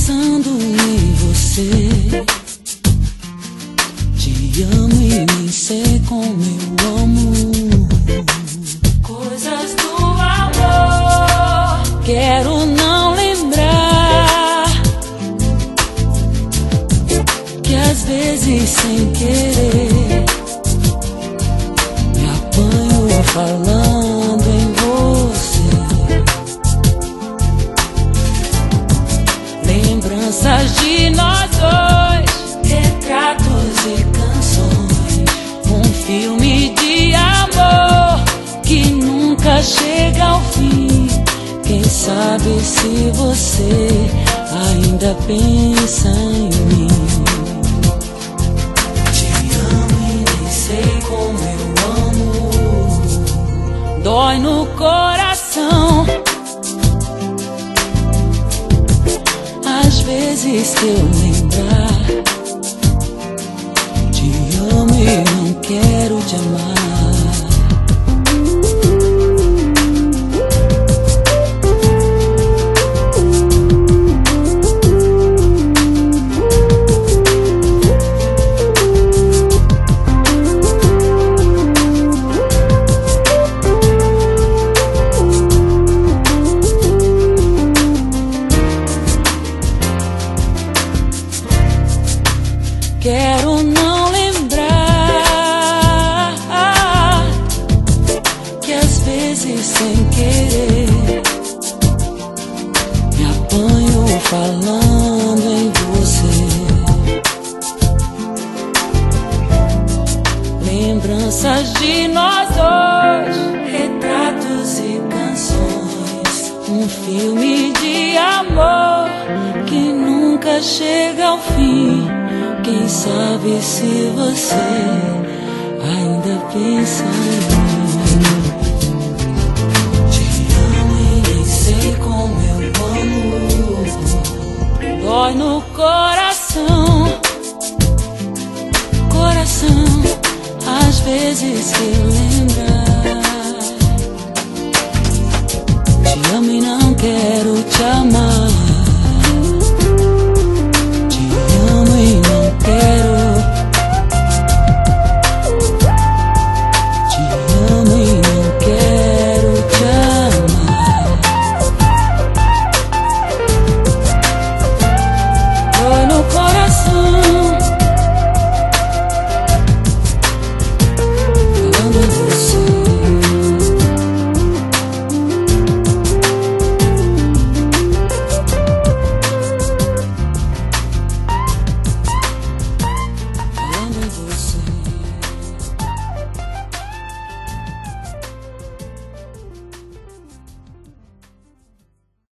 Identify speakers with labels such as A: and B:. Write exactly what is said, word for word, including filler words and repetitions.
A: pensando em você. Te amo e nem sei como eu amo. Coisas do amor, quero não lembrar que às vezes sem querer me apanho falando em você. Lembranças de nós dois, retratos e canções, um filme de amor que nunca chega ao fim. Quem sabe se você ainda pensa em mim. Te amo e nem sei como eu amo. Dói no coração às vezes que eu lembrar. Te amo e não quero te amar. Quero não lembrar que às vezes sem querer me apanho falando em você. Lembranças de nós dois, retratos e canções, um filme de amor que nunca chega ao fim. Quem sabe se você ainda pensa em mim. Te amo e nem sei como eu amo. Dói no coração, coração, às vezes que lembrar. Te amo e não quero te amar.